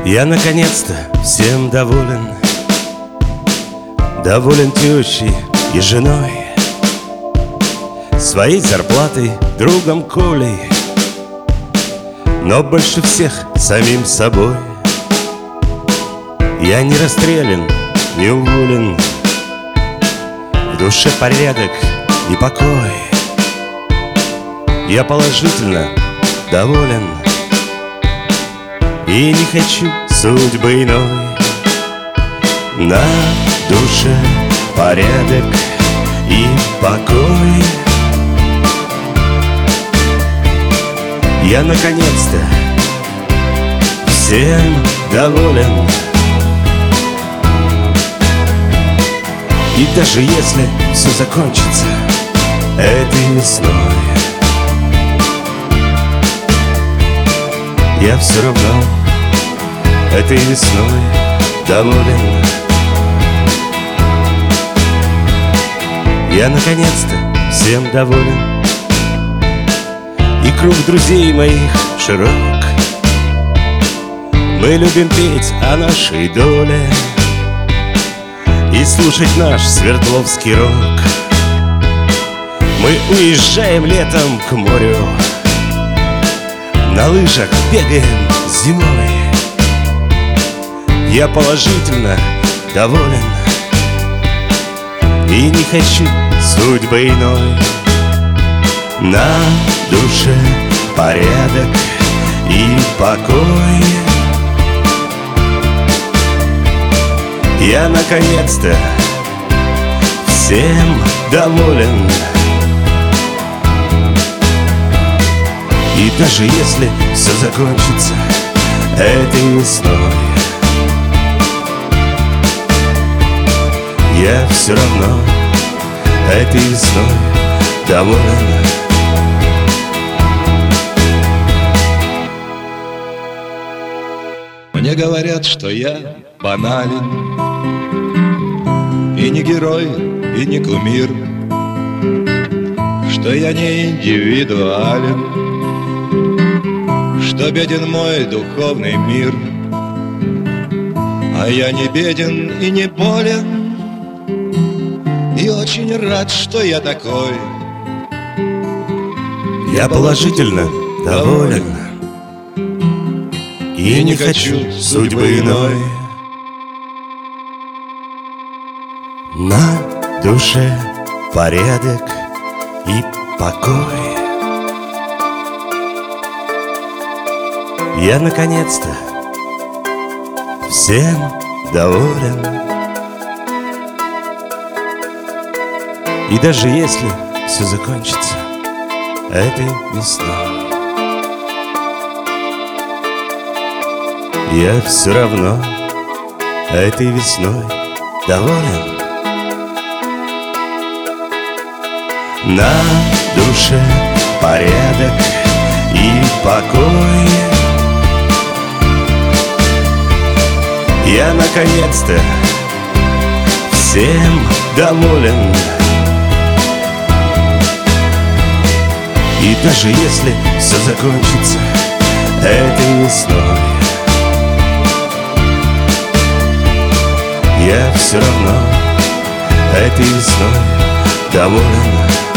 Я наконец-то всем доволен. Доволен тещей и женой, своей зарплатой, другом Колей, но больше всех самим собой. Я не расстрелян, не уволен, в душе порядок и покой. Я положительно доволен и не хочу судьбы иной. На душе порядок и покой. Я наконец-то всем доволен. И даже если все закончится этой весной, я все равно этой весной доволен. Я наконец-то всем доволен. И круг друзей моих широк. Мы любим петь о нашей доле и слушать наш Свердловский рок. Мы уезжаем летом к морю, на лыжах бегаем зимой. Я положительно доволен и не хочу судьбы иной. На душе порядок и покой. Я наконец-то всем доволен. И даже если все закончится этой весной, я все равно этой весной доволен. Мне говорят, что я банален, и не герой, и не кумир, что я не индивидуален, что беден мой духовный мир. А я не беден и не болен, и очень рад, что я такой. Я положительно доволен и не хочу судьбы иной. На душе порядок и покой. Я наконец-то всем доволен. И даже если все закончится этой весной, я все равно этой весной доволен. На душе порядок и покой. Я наконец-то всем доволен. И даже если все закончится этой весной, я все равно этой весной доволен.